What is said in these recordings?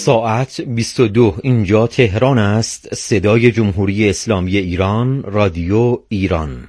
ساعت 22 اینجا تهران است. صدای جمهوری اسلامی ایران، رادیو ایران.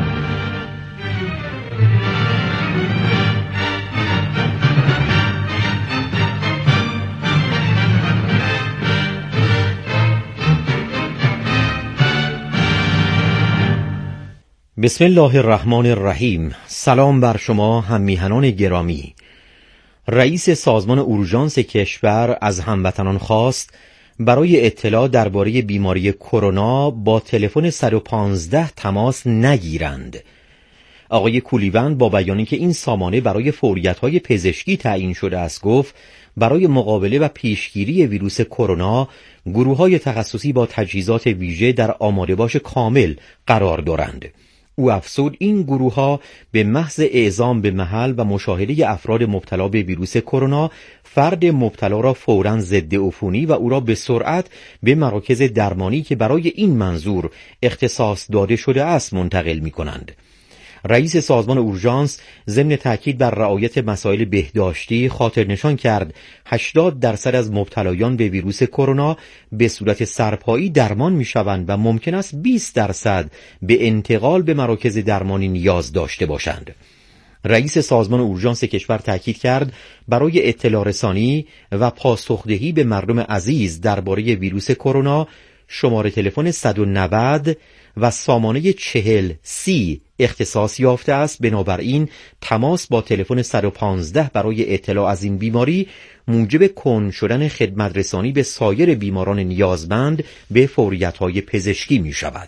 بسم الله الرحمن الرحیم. سلام بر شما هم میهنان گرامی. رئیس سازمان اورژانس کشور از هموطنان خواست برای اطلاع درباره بیماری کرونا با تلفن 115 تماس نگیرند. آقای کولیوند با بیانی که این سامانه برای فوریت‌های پزشکی تعیین شده است گفت برای مقابله و پیشگیری ویروس کرونا گروه‌های تخصصی با تجهیزات ویژه در آماده‌باش کامل قرار دارند. او افزود این گروه‌ها به محض اعزام به محل و مشاهده افراد مبتلا به ویروس کرونا فرد مبتلا را فوراً ضد عفونی و او را به سرعت به مراکز درمانی که برای این منظور اختصاص داده شده است منتقل می‌کنند. رئیس سازمان اورژانس ضمن تاکید بر رعایت مسائل بهداشتی خاطر نشان کرد 80% از مبتلایان به ویروس کرونا به صورت سرپایی درمان می‌شوند و ممکن است 20% به انتقال به مراکز درمانی نیاز داشته باشند. رئیس سازمان اورژانس کشور تاکید کرد برای اطلاع رسانی و پاسخدهی به مردم عزیز درباره ویروس کرونا شماره تلفن 190 و سامانه 4030 اختصاص یافته است. بنابراین تماس با تلفن 115 برای اطلاع از این بیماری موجب کند شدن خدمت رسانی به سایر بیماران نیازمند به فوریت‌های پزشکی می شود.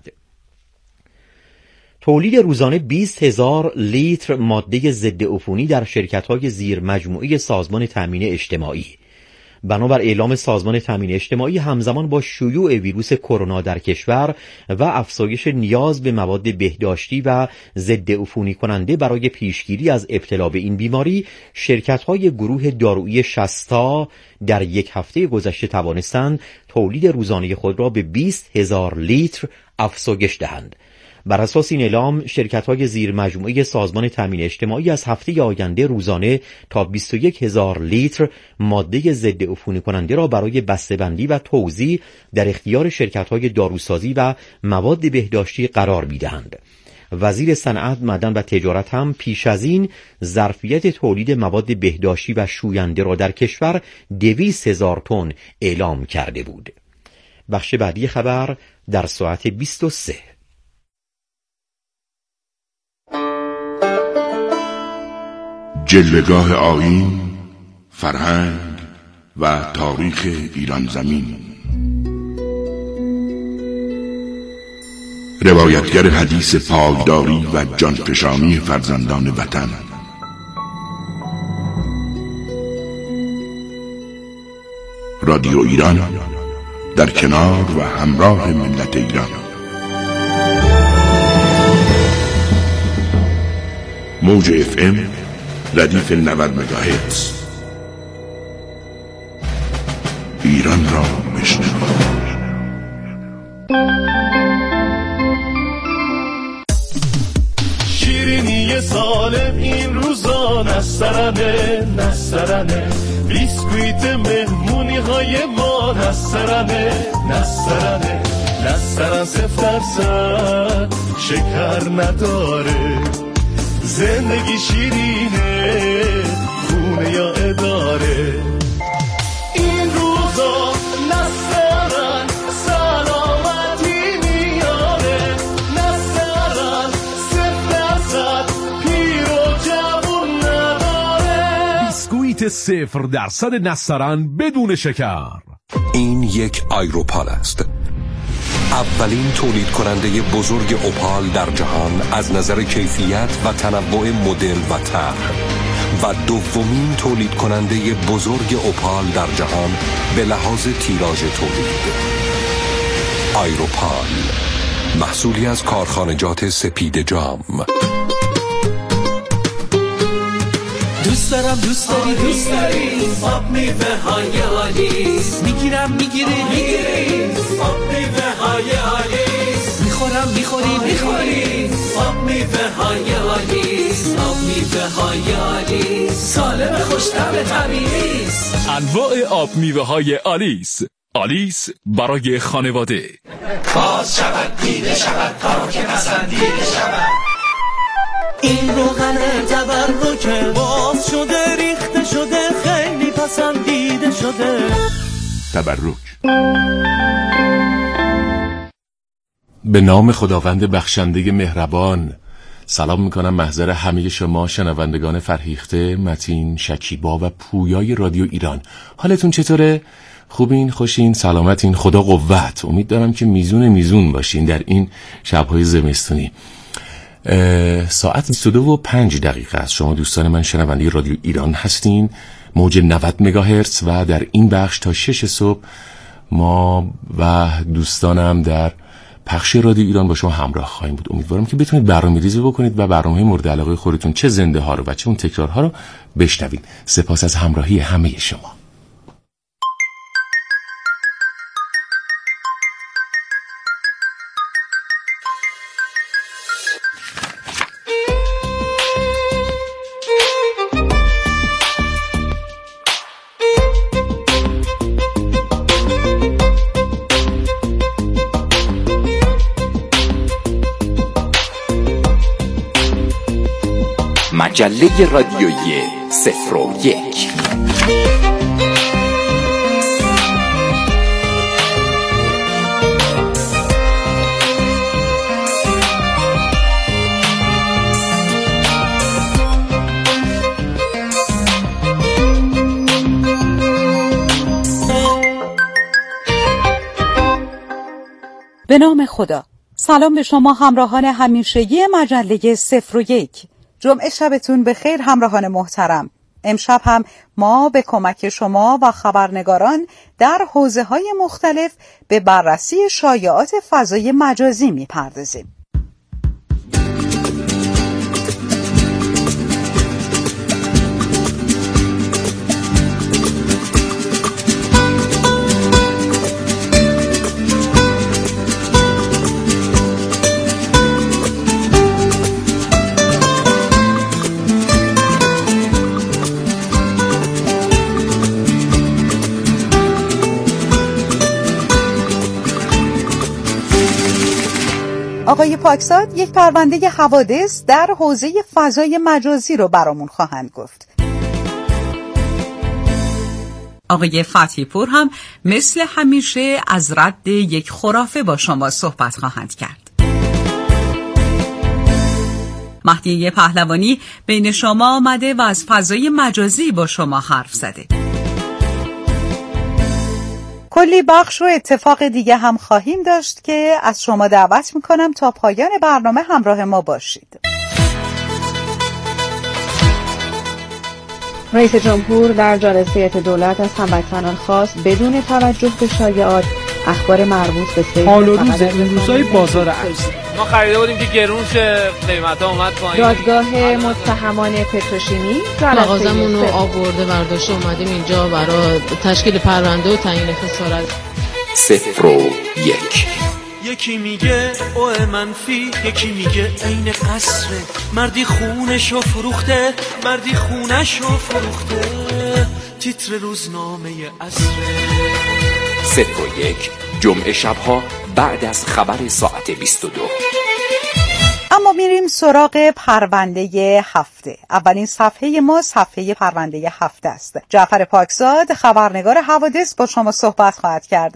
تولید روزانه 20,000 لیتر ماده ضد عفونی در شرکت‌های زیر مجموعه سازمان تامین اجتماعی. بنابر اعلام سازمان تامین اجتماعی همزمان با شیوع ویروس کرونا در کشور و افزایش نیاز به مواد بهداشتی و ضد عفونی کننده برای پیشگیری از ابتلا به این بیماری، شرکت‌های گروه دارویی شستا در یک هفته گذشته توانستند تولید روزانه خود را به 20,000 لیتر افزایش دهند. بر اساس این اعلام شرکت‌های زیر مجموعه سازمان تامین اجتماعی از هفته آینده روزانه تا 21,000 لیتر ماده ضد عفونی کننده را برای بسته‌بندی و توزیع در اختیار شرکت‌های داروسازی و مواد بهداشتی قرار می‌دهند. وزیر صنعت، معدن و تجارت هم پیش از این ظرفیت تولید مواد بهداشتی و شوینده را در کشور 200,000 تن اعلام کرده بود. بخش بعدی خبر در ساعت 23. جلوه‌گاه آیین، فرهنگ و تاریخ ایران زمین. روایتگر حدیث پایداری و جانفشانی فرزندان وطن. رادیو ایران در کنار و همراه ملت ایران. موج FM ردیف 90 مگاهرتز. ایران را بشنوید. شیرینی سالم این روزا نسترنه بیسکویت مهمونی های ما نسترنه 0% شکر نداره، زندگی شیرینه خونه یا اداره. این روزا نسترن سلامتی میاره، نسترن 0% پیر و جوون نداره. بیسکویت 0% نسترن بدون شکر. این یک آیروپال است، اولین تولید کننده بزرگ اوپال در جهان از نظر کیفیت و تنوع مدل و طرح و دومین تولید کننده بزرگ اوپال در جهان به لحاظ تیراژ تولید. آیروپال، محصولی از کارخانجات سپید جام. دوست داری آب میوه های آلیس، میگیری آب میوه های آلیس. میخورم میخوری آب میوه های آلیس، آب میوه های آلیس، سالم خوش‌طعم تمیز. انواع آب میوه های آلیس. آلیس برای خانواده. باز شود دیده شود کارو که پسندیده شود. این روغن تبرکه باز شده ریخته شده خیلی پسندیده شده. تبرک. به نام خداوند بخشنده مهربان. سلام میکنم محضر همه شما شنوندگان فرهیخته، متین، شکیبا و پویای رادیو ایران. حالتون چطوره؟ خوبین، خوشین، سلامتین، خدا قوت. امید دارم که میزون باشین در این شبهای زمستونی. ساعت 22:05 است. شما دوستان من شنونده رادیو ایران هستین، موج 90 مگاهرتز و در این بخش تا 6 صبح ما و دوستانم در پخش رادیو ایران با شما همراه خواهیم بود. امیدوارم که بتونید برنامه‌ریزی بکنید و برنامه مورد علاقه خودتون، چه زنده ها رو و چه اون تکرارها رو بشنوید. سپاس از همراهی همه شما. مجله رادیویی 01. به نام خدا. سلام به شما همراهان همیشگی مجله 01. جمعه شبتون به خیر همراهان محترم. امشب هم ما به کمک شما و خبرنگاران در حوزه‌های مختلف به بررسی شایعات فضای مجازی می‌پردازیم. آقای پاکزاد یک پرونده حوادث در حوزه فضای مجازی رو برامون خواهند گفت. آقای فتحی پور هم مثل همیشه از رد یک خرافه با شما صحبت خواهند کرد. مهدی پهلوانی بین شما آمده و از فضای مجازی با شما حرف زده. کلی بخش و اتفاق دیگه هم خواهیم داشت که از شما دعوت میکنم تا پایان برنامه همراه ما باشید. رئیس جمهور در جلسه هیئت دولت از هموطنان خواست بدون توجه به شایعات اخبار مربوط به سیل حال و روز این روزهای بازار ارز. ما خریده بودیم که گرون شه، قیمتا اومد پایین. دادگاه متهمان پتروشیمی مغازمون رو آورده برداشت اومدیم اینجا برای تشکیل پرونده و تعیین خسارت. 01. یکی میگه او منفی، یکی میگه عین قصره. مردی خونشو فروخته، مردی خونشو فروخته. تیتر روزنامه عصره. 01. جمعه شبها بعد از خبر ساعت 22. اما میریم سراغ پرونده هفته. اولین صفحه ما صفحه پرونده هفته است. جعفر پاکزاد خبرنگار حوادث با شما صحبت خواهد کرد.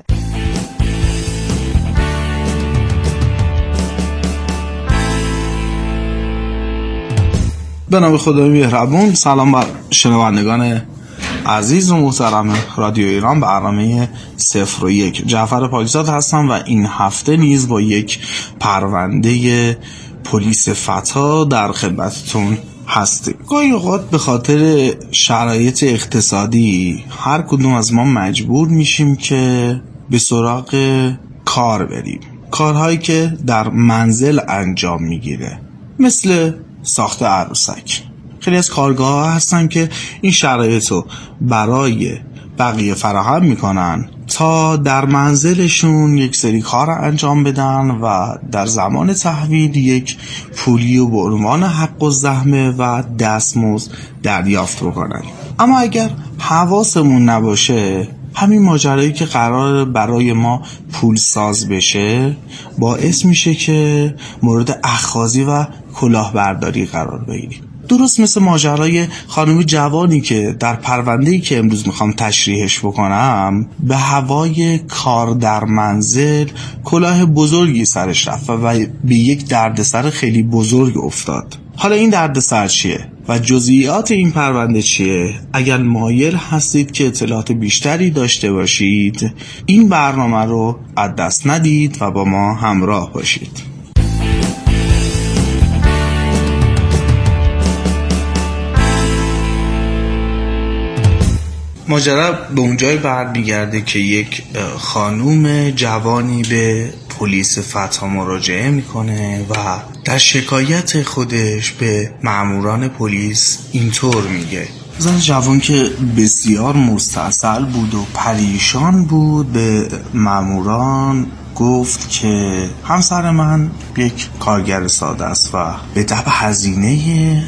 به نام خدای مهربون. سلام بر شنوندگان عزیز و محترم رادیو ایران. برنامه 01. جعفر پاکزاد هستم و این هفته نیز با یک پرونده پلیس فتا در خدمتتون هستیم. گاهی اوقات به خاطر شرایط اقتصادی هر کدوم از ما مجبور میشیم که به سراغ کار بریم، کارهایی که در منزل انجام میگیره، مثل ساخت عروسک. خیلی از کارگاه ها هستن که این شرایط رو برای بقیه فراهم میکنن تا در منزلشون یک سری کار انجام بدن و در زمان تحویل یک پولی و به عنوان حق الزحمه و دستمزد دریافت بکنن. اما اگر حواسمون نباشه، همین ماجرایی که قرار برای ما پول ساز بشه باعث میشه که مورد اخاذی و کلاهبرداری قرار بگیریم. درست مثل ماجرای خانم جوانی که در پرونده‌ای که امروز میخوام تشریحش بکنم به هوای کار در منزل کلاه بزرگی سرش رفت و به یک دردسر خیلی بزرگ افتاد. حالا این دردسر چیه و جزئیات این پرونده چیه؟ اگر مایل هستید که اطلاعات بیشتری داشته باشید، این برنامه رو از دست ندید و با ما همراه باشید. ماجرا به اونجای برمیگرده که یک خانوم جوانی به پلیس فتا مراجعه میکنه و در شکایت خودش به ماموران پلیس اینطور میگه. زن جوان که بسیار مستعصل بود و پریشان بود به ماموران گفت که همسر من یک کارگر ساده است و به تبع هزینه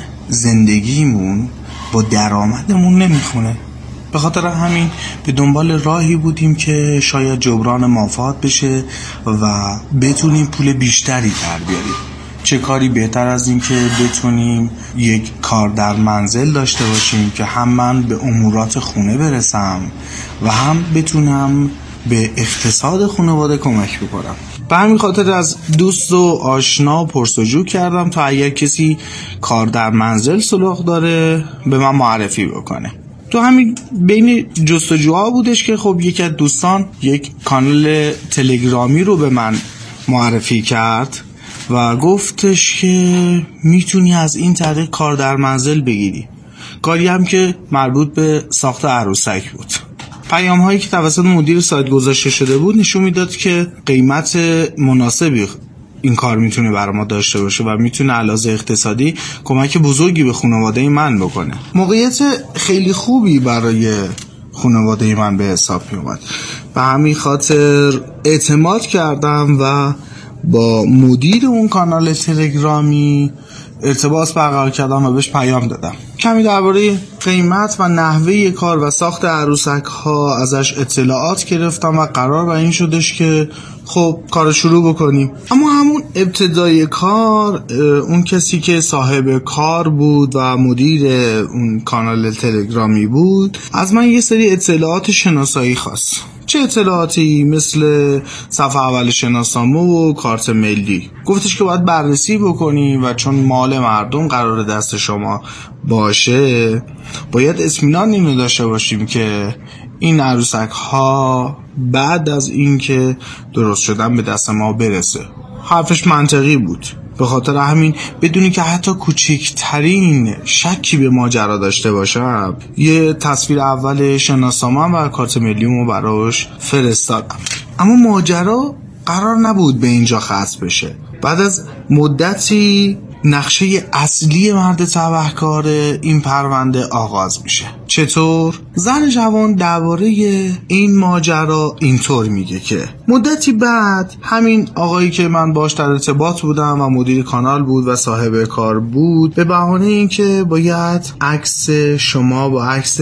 زندگیمون با درآمدمون نمیخونه. به خاطر همین به دنبال راهی بودیم که شاید جبران مافات بشه و بتونیم پول بیشتری در بیاریم. چه کاری بهتر از این که بتونیم یک کار در منزل داشته باشیم که هم من به امورات خونه برسم و هم بتونم به اقتصاد خانواده کمک بکنم. به همین خاطر از دوست و آشنا پرسجو کردم تا اگر کسی کار در منزل سراغ داره به من معرفی بکنه. تو همین بین جستجوها بودش که خب یکی از دوستان یک کانال تلگرامی رو به من معرفی کرد و گفتش که میتونی از این طریق کار در منزل بگیری. کاری هم که مربوط به ساخت عروسک بود. پیام هایی که توسط مدیر سایت گذاشته شده بود نشون میداد که قیمت مناسبی این کار میتونه برای ما داشته باشه و میتونه علاوه اقتصادی کمک بزرگی به خانواده من بکنه. موقعیت خیلی خوبی برای خانواده من به حساب میومد. به همین خاطر اعتماد کردم و با مدیر اون کانال تلگرامی ارتباط برقرار کردم و بهش پیام دادم. کمی درباره قیمت و نحوه کار و ساخت عروسک ها ازش اطلاعات گرفتم و قرار بر این شدش که خب کار شروع بکنیم. اما همون ابتدای کار اون کسی که صاحب کار بود و مدیر اون کانال تلگرامی بود از من یه سری اطلاعات شناسایی خواست. چه اطلاعاتی؟ مثل صفحه اول شناسنامه و کارت ملی. گفتش که باید بررسی بکنیم و چون مال مردم قرار دست شما باشه باید اطمینان اینو داشته باشیم که این عروسک ها بعد از اینکه درست شدن به دست ما برسه. حرفش منطقی بود. به خاطر همین بدونی که حتی کوچکترین شکی به ماجرا داشته باشم یه تصویر اول شناسنامه‌ام و کارت ملیمو براش فرستادم. اما ماجرا قرار نبود به اینجا ختم بشه. بعد از مدتی نقشه اصلی مرد تبهکار این پرونده آغاز میشه. چطور؟ زن جوان درباره این ماجرا اینطور میگه که مدتی بعد همین آقایی که من باش در ارتباط بودم و مدیر کانال بود و صاحب کار بود به بهانه اینکه باید عکس شما با عکس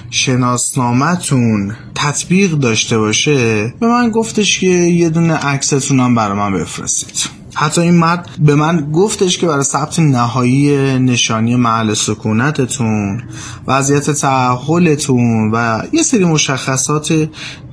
شناسنامه‌تون تطبیق داشته باشه به من گفتش که یه دونه عکستون هم برای من بفرستید. حتی این مرد به من گفتش که برای ثبت نهایی نشانی محل سکونتتون، وضعیت تعهلتون و یه سری مشخصات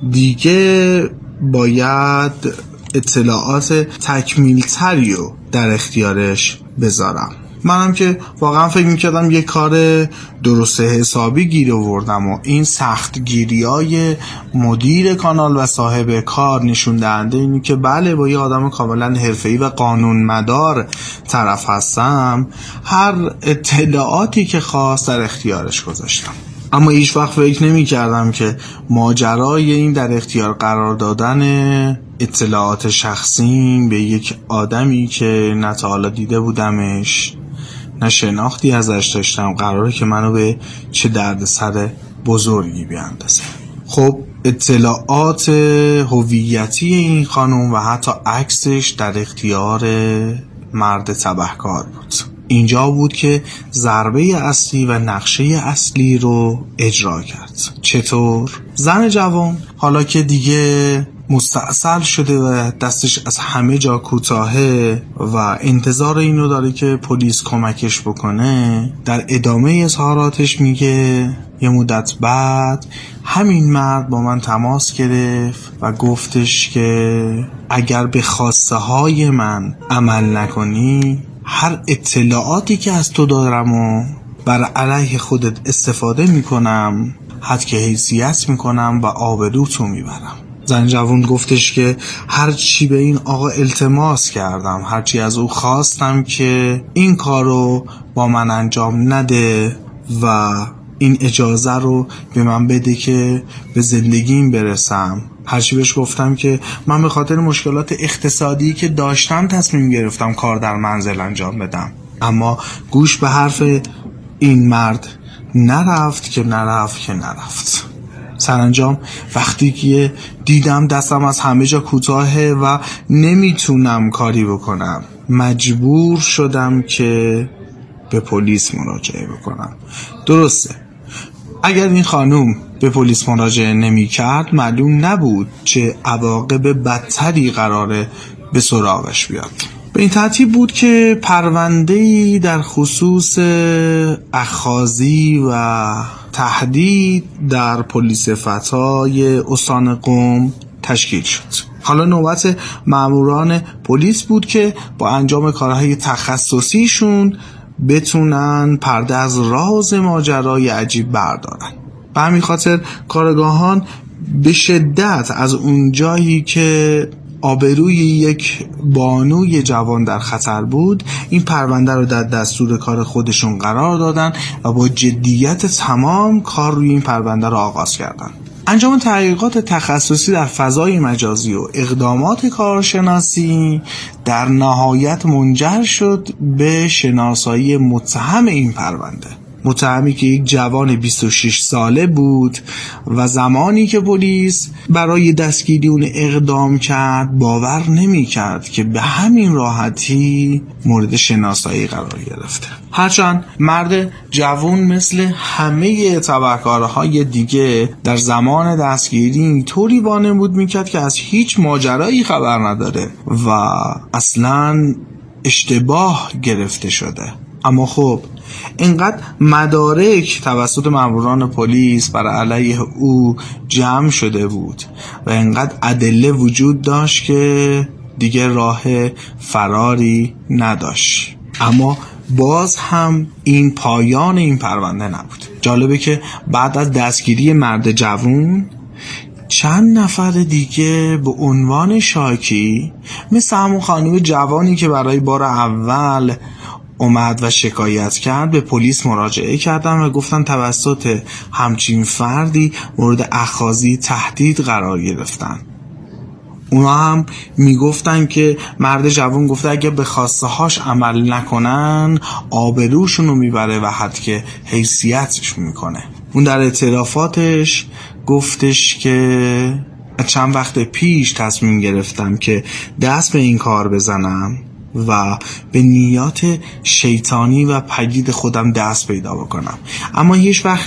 دیگه باید اطلاعات تکمیل‌تری رو در اختیارش بذارم. منم که واقعا فکر میکردم یه کار درست حسابی گیر آوردم و این سختگیری‌های مدیر کانال و صاحب کار نشون دهنده اینی که بله با یه آدم کاملا حرفه‌ای و قانون مدار طرف هستم. هر اطلاعاتی که خواست در اختیارش گذاشتم. اما هیچ وقت فکر نمی کردم که ماجرای این در اختیار قرار دادن اطلاعات شخصی به یک آدمی که نه تا حالا دیده بودمش نه شناختی ازش داشتم قراره که منو به چه دردسر بزرگی بیاندازه. خب اطلاعات هویتی این خانم و حتی عکسش در اختیار مرد تبهکار بود. اینجا بود که ضربه اصلی و نقشه اصلی رو اجرا کرد. چطور؟ زن جوان حالا که دیگه مستعصل شده و دستش از همه جا کوتاهه و انتظار اینو داره که پلیس کمکش بکنه، در ادامه اظهاراتش میگه یه مدت بعد همین مرد با من تماس گرفت و گفتش که اگر به خواسته های من عمل نکنی، هر اطلاعاتی که از تو دارم و بر علیه خودت استفاده میکنم، حد که حیثیت میکنم و آبروتو میبرم. زن جوان گفتش که هر چی به این آقا التماس کردم، هر چی از او خواستم که این کارو با من انجام نده و این اجازه رو به من بده که به زندگیم برسم. هرچی بهش گفتم که من به خاطر مشکلات اقتصادی که داشتم تصمیم گرفتم کار در منزل انجام بدم، اما گوش به حرف این مرد نرفت. سرانجام وقتی که دیدم دستم از همه جا کوتاهه و نمیتونم کاری بکنم، مجبور شدم که به پلیس مراجعه بکنم. درسته، اگر این خانوم به پلیس مراجعه نمی کرد معلوم نبود چه عواقب بدتری قراره به سراغش بیاد. به این ترتیب بود که پرونده‌ای در خصوص اخاذی و تهدید در پلیس فتای استان قم تشکیل شد. حالا نوبت ماموران پلیس بود که با انجام کارهای تخصصیشون بتونن پرده از راز ماجرای عجیب بردارن. به همین خاطر کارگاهان به شدت از اون جایی که آبروی یک بانوی جوان در خطر بود، این پرونده رو در دستور کار خودشون قرار دادن و با جدیت تمام کار روی این پرونده رو آغاز کردن. انجام تحقیقات تخصصی در فضای مجازی و اقدامات کارشناسی در نهایت منجر شد به شناسایی متهم این پرونده. متهمی که یک جوان 26 ساله بود و زمانی که پلیس برای دستگیری اون اقدام کرد باور نمی کرد که به همین راحتی مورد شناسایی قرار گرفته. هرچند مرد جوان مثل همه تبهکارهای دیگه در زمان دستگیری اینطوری وانمود میکرد که از هیچ ماجرایی خبر نداره و اصلاً اشتباه گرفته شده. اما خب اینقدر مدارک توسط ماموران پلیس بر علیه او جمع شده بود و اینقدر ادله وجود داشت که دیگه راه فراری نداشت. اما باز هم این پایان این پرونده نبود. جالبه که بعد از دستگیری مرد جوان چند نفر دیگه به عنوان شاکی مثل همون خانم جوانی که برای بار اول اومد و شکایت کرد به پلیس مراجعه کردن و گفتن توسط همچین فردی مورد اخاذی تهدید قرار گرفتن. اونا هم میگفتن که مرد جوان گفته اگه به خواسته هاش عمل نکنن آبروشون رو میبره و حد که حیثیتش میکنه. اون در اعترافاتش گفتش که چند وقت پیش تصمیم گرفتم که دست به این کار بزنم و به نیات شیطانی و پلید خودم دست پیدا بکنم، اما هیچ وقت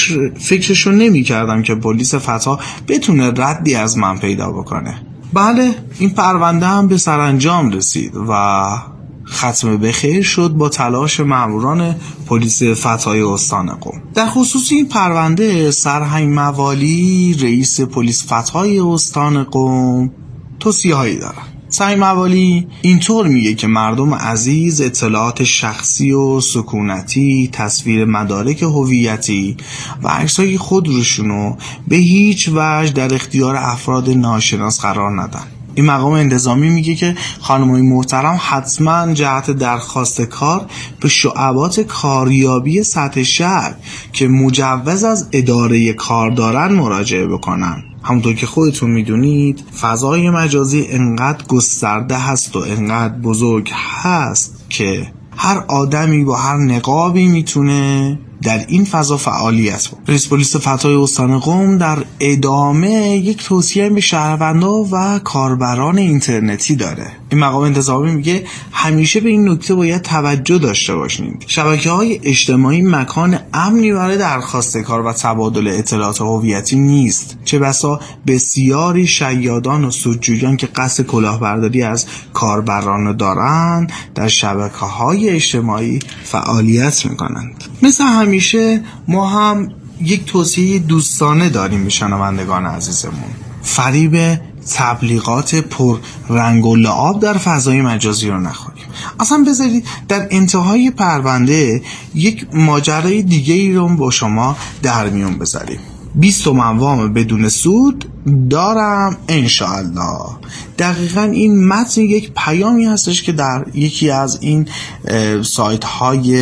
فکرشو نمی کردم که پلیس فتا بتونه ردی از من پیدا بکنه. بله، این پرونده هم به سرانجام رسید و ختم به خیر شد با تلاش ماموران پلیس فتای استان قم. در خصوص این پرونده سرهنگ موالی رئیس پلیس فتای استان قم توصیه‌هایی دارن. سرهنگ موالی اینطور میگه که مردم عزیز اطلاعات شخصی و سکونتی، تصویر مدارک هویتی و عکسای خودروشونو به هیچ وجه در اختیار افراد ناشناس قرار ندن. این مقام انتظامی میگه که خانمای محترم حتما جهت درخواست کار به شعبات کاریابی سطح شهر که مجوز از اداره کار دارن مراجعه بکنن. همونطور که خودتون میدونید فضای مجازی انقدر گسترده هست و انقدر بزرگ هست که هر آدمی با هر نقابی میتونه در این فضا فعالیت بود. رئیس پلیس فتای استان قم در ادامه یک توصیه به شهروندان و کاربران اینترنتی داره. این مقام انتظامی میگه همیشه به این نکته باید توجه داشته باشید. شبکه‌های اجتماعی مکان امنی برای درخواست کار و تبادل اطلاعات هویتی نیست. چه بسا بسیاری شیادان و سودجویان که قصد کلاهبرداری از کاربران دارند در شبکه‌های اجتماعی فعالیت میکنند. مثل همیشه ما هم یک توصیه دوستانه داریم به شنوندگان عزیزمون: فریب تبلیغات پر رنگ و لعاب در فضای مجازی رو نخوریم. اصلا بذارید در انتهای پرونده یک ماجرای دیگه ای رو با شما در میون بذاریم. 20 تومن وام بدون سود دارم انشاءالله. دقیقا این متن یک پیامی هستش که در یکی از این سایت های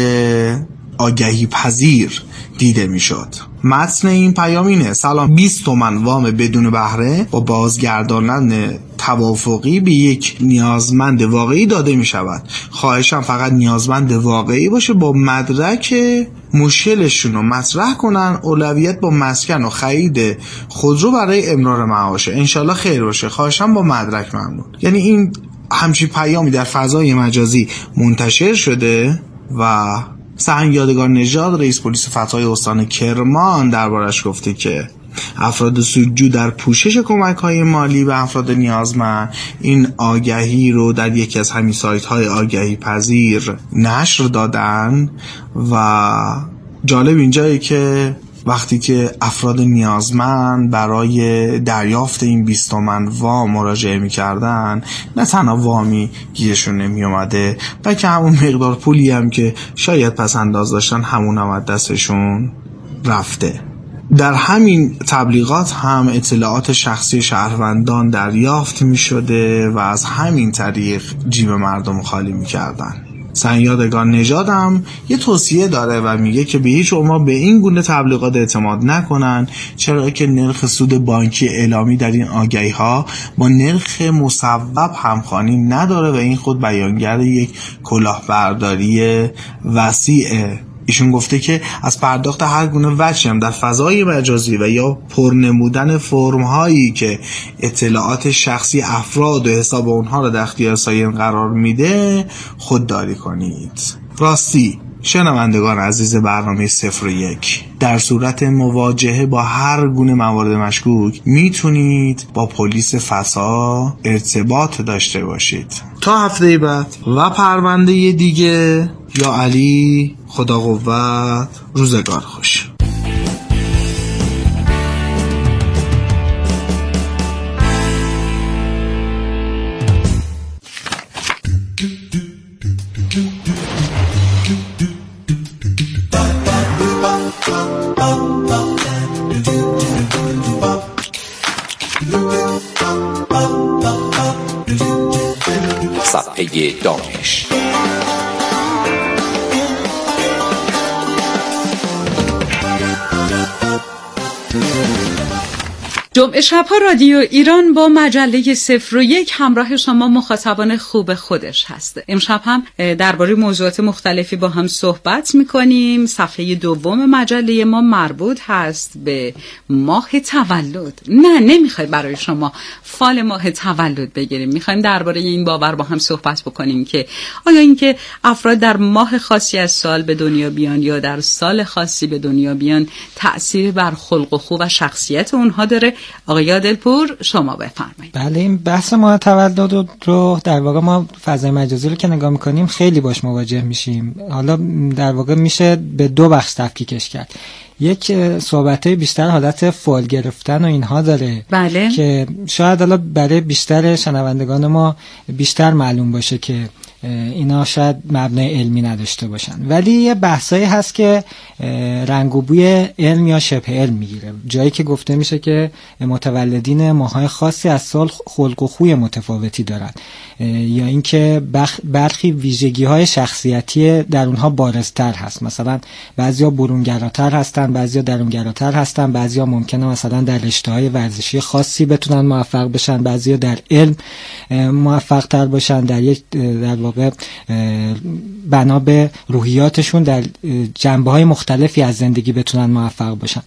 آگهی پذیر دیده میشد. متن این پیام اینه: سلام، 20 تومن وام بدون بهره با بازگرداندن توافقی به یک نیازمند واقعی داده می شود. خواهشم فقط نیازمند واقعی باشه، با مدرک مشکلشون رو مطرح کنن. اولویت با مسکن و خرید خودرو برای امرار معاشه. انشالله خیر باشه. خواهشم با مدرک ممنون. یعنی این همچین پیامی در فضای مجازی منتشر شده و سهن یادگار نژاد رئیس پلیس فتای استان کرمان دربارش گفته که افراد سودجو در پوشش کمک‌های مالی به افراد نیازمند این آگهی رو در یکی از همین سایت‌های آگهی پذیر نشر دادن. و جالب اینجایی که وقتی که افراد نیازمند برای دریافت این 20 تومن وام مراجعه می‌کردن، نه تنها وامی گیرشون نمی اومده، بلکه همون مقدار پولی هم که شاید پس انداز داشتن همون هم از دستشون رفته. در همین تبلیغات هم اطلاعات شخصی شهروندان دریافت می شده و از همین طریق جیب مردم خالی می کردن. سهن یادگار نژاد هم یه توصیه داره و میگه که به هیچ عنوان به این گونه تبلیغات اعتماد نکنن، چرا که نرخ سود بانکی اعلامی در این آگهی ها با نرخ مصوب همخوانی نداره و این خود بیانگر یک کلاهبرداری وسیعه. ایشون گفته که از پرداخت هر گونه وجهی هم در فضای مجازی و یا پرنمودن فرم هایی که اطلاعات شخصی افراد و حساب اونها را در اختیار سایرین قرار میده خودداری کنید. راستی شنوندگان عزیز برنامه 01، در صورت مواجهه با هر گونه موارد مشکوک میتونید با پلیس فسا ارتباط داشته باشید. تا هفته بعد و پرونده دیگه، یا علی، خدا قوت، روزگار خوش. صفحه دانش. جمعه شب‌ها رادیو ایران با مجله 01 همراه شما مخاطبان خوب خودش هست. امشب هم درباره موضوعات مختلفی با هم صحبت می‌کنیم. صفحه دوم مجله ما مربوط هست به ماه تولد. نمی‌خوایم برای شما فال ماه تولد بگیریم. می‌خوایم درباره این باور با هم صحبت بکنیم که آیا اینکه افراد در ماه خاصی از سال به دنیا بیان یا در سال خاصی به دنیا بیان تأثیر بر خلق و خو و شخصیت اونها داره؟ آقای عادلپور شما بفرمایید. بله، این بحث ماه تولد رو در واقع ما فضای مجازی رو که نگاه میکنیم خیلی باش مواجه میشیم. حالا در واقع میشه به دو بخش تفکیکش کرد. یک صحبت‌های بیشتر حالت فال گرفتن و اینها داره. بله. که شاید حالا برای بیشتر شنوندگان ما بیشتر معلوم باشه که اینا شاید مبنای علمی نداشته باشن، ولی یه بحثایی هست که رنگ و بوی علم یا شبه علم میگیره. جایی که گفته میشه که متولدین ماهای خاصی از سال خلق و خوی متفاوتی دارن، یا اینکه برخی ویژگی‌های شخصیتی در اونها بارزتر هست. مثلا بعضیا برونگراتر هستن، بعضیا درونگراتر هستن، بعضیا ممکنه مثلا در رشته‌های ورزشی خاصی بتونن موفق بشن، بعضیا در علم موفق تر باشن، در واقع بنا به روحیاتشون در جنبه‌های مختلفی از زندگی بتونن موفق باشن.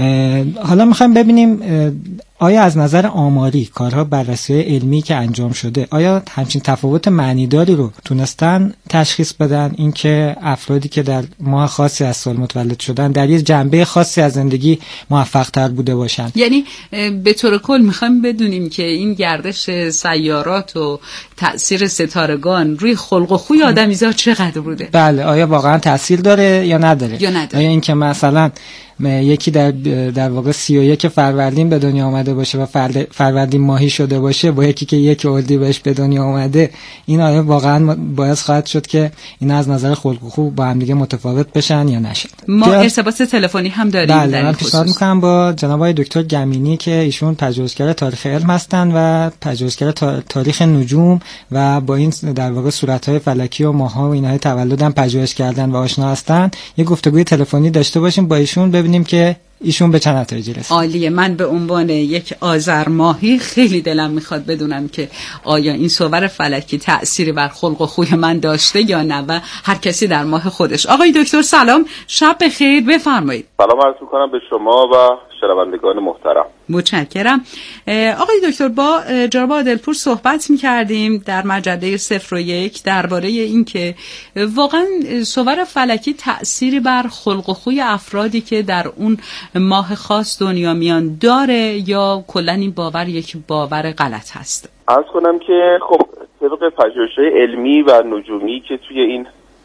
حالا میخوایم ببینیم آیا از نظر آماری کارها بررسی علمی که انجام شده آیا همچین تفاوت معنیداری رو تونستن تشخیص بدن، اینکه افرادی که در ماه خاصی از سال متولد شدن در یه جنبه خاصی از زندگی موفق تر بوده باشن؟ یعنی به طور کل میخوایم بدونیم که این گردش سیارات و تأثیر ستارگان روی خلق و خوی آدمیزاد چقدر بوده؟ بله، آیا واقعا تأثیر داره یا نداره؟ آیا اینکه مثلا یکی در واقع 31 فروردین به دنیا آمده باشه و فروردین ماهی شده باشه با یکی که 1 اردیبهشت به دنیا آمده، این آیا واقعا باعث خواهد شد که اینا از نظر خلق و خو با هم دیگه متفاوت بشن یا نشد؟ ما ارتباط تلفنی هم داریم. بله، من پیشنهاد میکنم با جناب آقای دکتر گمینی که ایشون پژوهشگر تاریخ علم هستن و پژوهشگر تاریخ نجوم و با این در واقع صورت‌های فلکی و ماه‌ها و اینهای تولد هم پژوهش کردن و آشنا هستن، یه گفتگوی تلفنی داشته باشیم با ایشون ببینیم که ایشون به چه نتایجی رسید. عالیه. من به عنوان یک آذر ماهی خیلی دلم میخواد بدونم که آیا این صور فلکی تأثیری بر خلق و خوی من داشته یا نه و هر کسی در ماه خودش. آقای دکتر سلام، شب بخیر، بفرمایید. سلام عرض میکنم به شما و شنوندگان محترم. متشکرم. آقای دکتر با جناب عادلپور صحبت می‌کردیم در مجله 01 درباره اینکه واقعا صور فلکی تأثیری بر خلق و خوی افرادی که در اون ماه خاص دنیا میان داره یا کلا این باور یک باور غلط هست؟ عرض کنم که خب طبق پژوهش‌های علمی و نجومی که توی این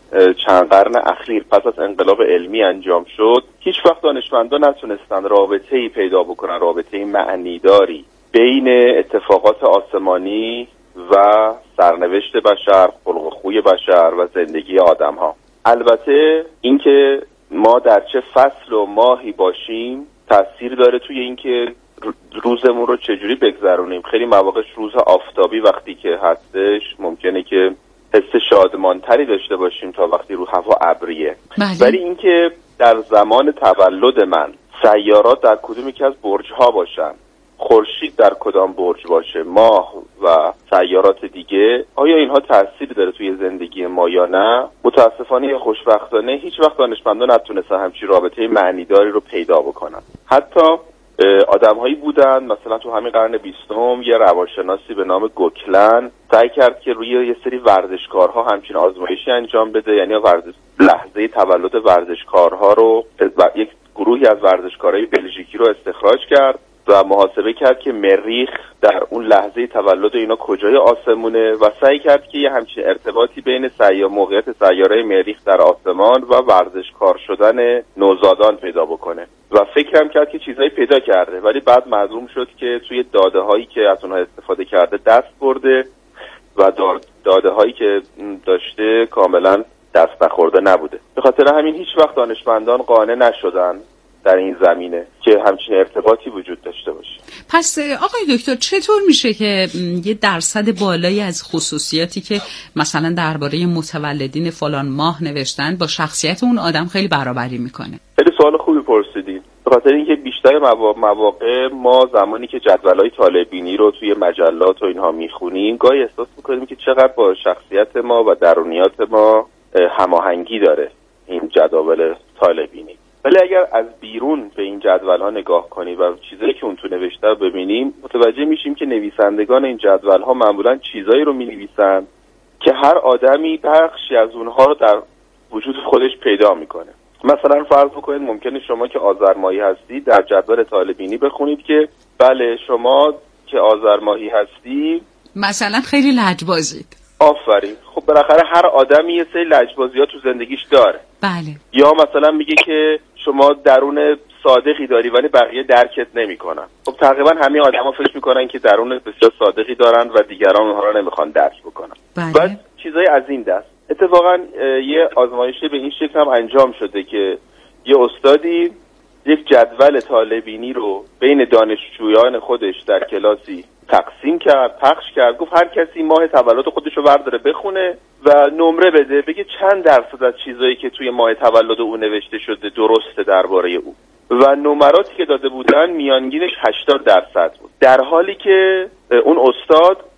چند قرن اخیر پس از انقلاب علمی انجام شد، هیچ وقت دانشمندان نتونستن رابطه‌ای پیدا بکنن، رابطه‌ای معنیداری بین اتفاقات آسمانی و سرنوشت بشر، خلق و خوی بشر و زندگی آدم‌ها. البته اینکه ما در چه فصل و ماهی باشیم تأثیر داره توی اینکه روزمون رو چجوری بگذرونیم. خیلی مواقع روز آفتابی وقتی که هستش ممکنه که حس شادمانتری داشته باشیم تا وقتی رو هوا ابریه. ولی اینکه در زمان تولد من سیارات در کدوم یکی از برج‌ها باشن، خورشید در کدام برج باشه، ماه و سیارات دیگه، آیا اینها تأثیر داره توی زندگی ما یا نه؟ متاسفانه یا خوشبختانه هیچ وقت دانشمندان نتونستن همچین رابطه معنیداری رو پیدا بکنن. حتی آدم‌هایی بودن مثلا تو همین قرن 20 یه روانشناسی به نام گوکلن سعی کرد که روی یه سری ورزشکارها همچین آزمایشی انجام بده، یعنی لحظه تولد ورزشکارها رو یک گروهی از ورزشکارهای بلژیکی رو استخراج کرد و محاسبه کرد که مریخ در اون لحظه تولد اینا کجای آسمونه و سعی کرد که یه همچین ارتباطی بین موقعیت سیاره مریخ در آسمان و ورزشکار شدن نوزادان پیدا بکنه و فکرم کرد که چیزایی پیدا کرده، ولی بعد معلوم شد که توی داده هایی که از اونها استفاده کرده دست برده و داده هایی که داشته کاملا دست نخورده نبوده. به خاطر همین هیچ وقت دانشمندان قانع نشدن در این زمینه که همچین ارتباطی وجود داشته باشه. پس آقای دکتر چطور میشه که یه درصد بالایی از خصوصیاتی که مثلا درباره متولدین فلان ماه نوشتن با شخصیت اون آدم خیلی برابری میکنه؟ خیلی سوال خوبی پرسیدید. به خاطر اینکه بیشتر مواقع ما زمانی که جدولای طالع‌بینی رو توی مجلات و اینها میخونیم گاهی احساس میکنیم که چقدر با شخصیت ما و درونیات ما هماهنگی داره این جدول طالع‌بینی. ولی اگر از بیرون به این جدول‌ها نگاه کنیم و چیزایی که اون تو نوشته رو ببینیم متوجه میشیم که نویسندگان این جدول‌ها معمولاً چیزایی رو می‌نویسن که هر آدمی بخشی از اونها رو در وجود خودش پیدا میکنه. مثلا فرض بکنید ممکنه شما که آذر ماهی هستید در جدول طالع‌بینی بخونید که بله شما که آذر ماهی هستی مثلا خیلی لجبازید. آفرین. خب بالاخره هر آدمی یه سری لجبازی‌ها تو زندگیش داره. بله. یا مثلا میگه که شما درون صادقی داری ولی بقیه درکت نمی‌کنن. خب تقریبا همه آدما فکر می‌کنن که درون بسیار صادقی دارن و دیگران اونها رو نمی‌خوان درک بکنن. بله. و چیزای از این دست. اتفاقا یه آزمایشی به این شکل هم انجام شده که یه استادی یک جدول طالع‌بینی رو بین دانشجویان خودش در کلاسی تقسیم کرد، پخش کرد، گفت هر کسی ماه تولد خودش رو برداره بخونه و نمره بده، بگه چند درصد از چیزایی که توی ماه تولد او نوشته شده درسته درباره او. و نمراتی که داده بودن میانگینش 80% بود، در حالی که اون استاد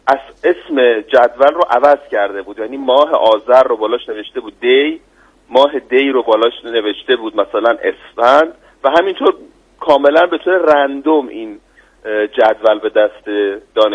اسم جدول رو عوض کرده بود. یعنی ماه آذر رو بالاش نوشته بود دی، ماه دی رو بالاش نوشته بود مثلا اسفند و همینطور کاملا به طور رندوم این جدول به دست